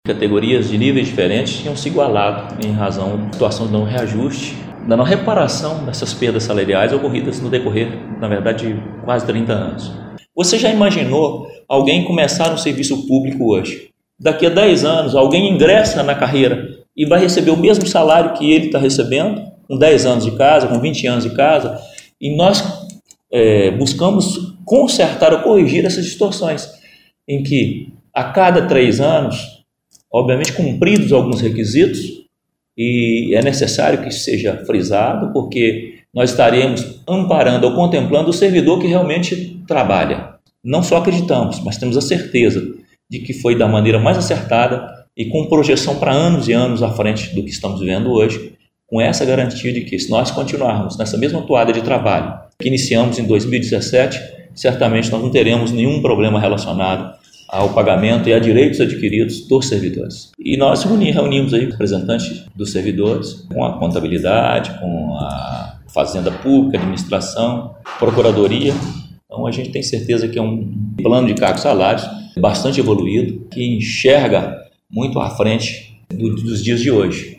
Categorias de níveis diferentes tinham se igualado em razão da situação de não reajuste, da não reparação dessas perdas salariais ocorridas no decorrer, na verdade, de quase 30 anos. Você já imaginou alguém começar um serviço público hoje? Daqui a 10 anos, alguém ingressa na carreira e vai receber o mesmo salário que ele está recebendo, com 10 anos de casa, com 20 anos de casa, e nós buscamos consertar ou corrigir essas distorções, em que a cada 3 anos, obviamente cumpridos alguns requisitos, e é necessário que isso seja frisado, porque nós estaremos amparando ou contemplando o servidor que realmente trabalha. Não só acreditamos, mas temos a certeza de que foi da maneira mais acertada e com projeção para anos e anos à frente do que estamos vivendo hoje, com essa garantia de que, se nós continuarmos nessa mesma toada de trabalho que iniciamos em 2017, certamente nós não teremos nenhum problema relacionado ao pagamento e a direitos adquiridos dos servidores. E nós reunimos aí representantes dos servidores, com a contabilidade, com a fazenda pública, administração, procuradoria. Então a gente tem certeza que é um plano de cargos e salários bastante evoluído, que enxerga muito à frente dos dias de hoje.